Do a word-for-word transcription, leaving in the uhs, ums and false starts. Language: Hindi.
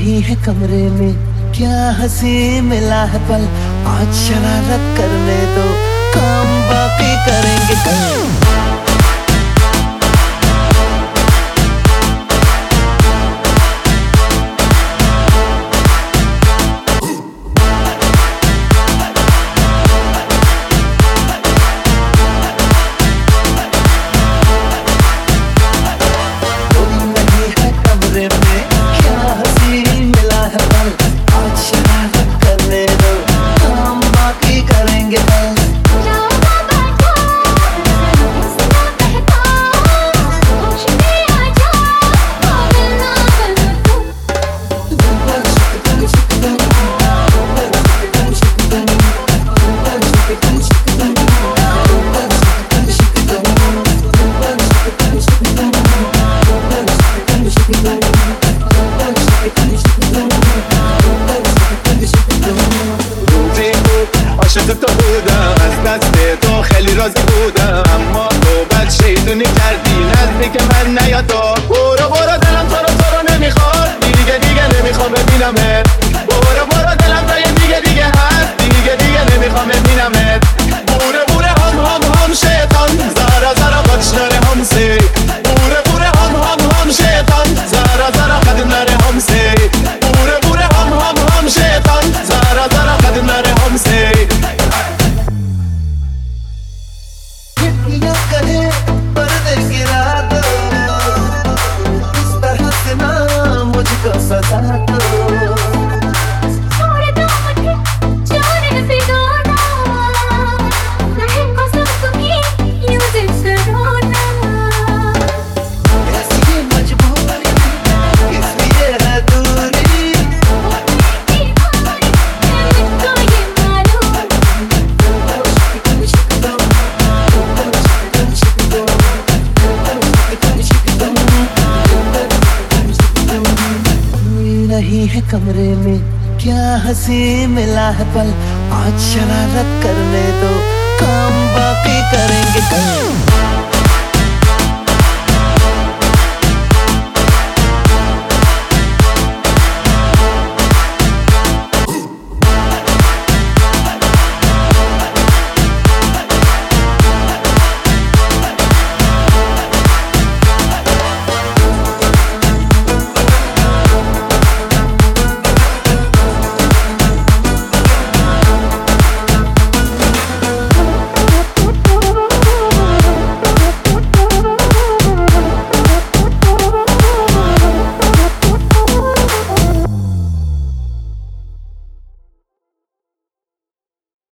नहीं है कमरे में, क्या हंसी मिला है पल। आज शरारत करने दो, काम बाकी करेंगे कल। عاشق تو بودم، از دست تو خیلی راضی بودم، اما تو بد شیطونی کردی نزدیک من نیا تو. برو برو دلم تو رو تو رو نمیخواد، دیگه دیگه نمیخوام ببینمت. برو برو دلم تا یه دیگه دیگه هست، دیگه دیگه نمیخوام ببینمت. بوره بوره هم هم هم شیطان، زارا زارا بچناره همسی. بوره بوره هم هم هم شیطان، زارا زارا قدملاره همسی. بوره بوره هم هم هم شیطان، زارا زارا قدملاره همسی. मुझको सजा दो। नहीं है कमरे में, क्या हंसी मिला है पल। आज शरारत करने दो, काम बाकी करेंगे कल।